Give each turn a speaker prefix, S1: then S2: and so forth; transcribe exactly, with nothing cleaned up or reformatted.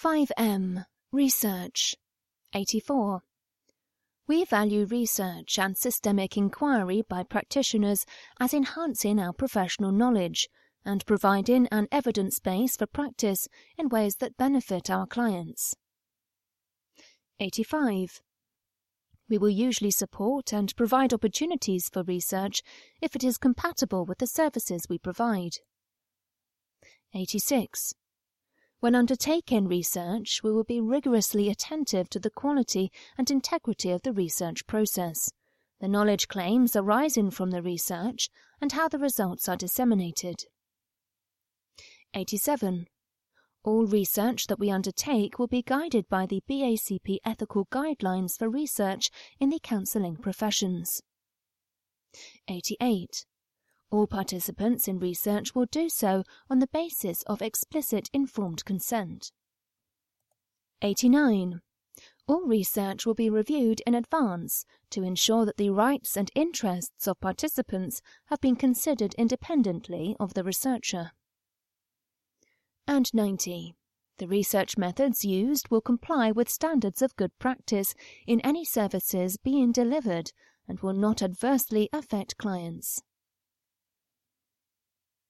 S1: five M. Research. eighty-four. We value research and systemic inquiry by practitioners as enhancing our professional knowledge and providing an evidence base for practice in ways that benefit our clients. eighty-five. We will usually support and provide opportunities for research if it is compatible with the services we provide. eighty-six. When undertaking research, we will be rigorously attentive to the quality and integrity of the research process, the knowledge claims arising from the research, and how the results are disseminated. eighty-seven. All research that we undertake will be guided by the B A C P Ethical Guidelines for Research in the Counselling Professions. eighty-eight. All participants in research will do so on the basis of explicit informed consent. eighty-nine. All research will be reviewed in advance to ensure that the rights and interests of participants have been considered independently of the researcher. And ninety. The research methods used will comply with standards of good practice in any services being delivered and will not adversely affect clients.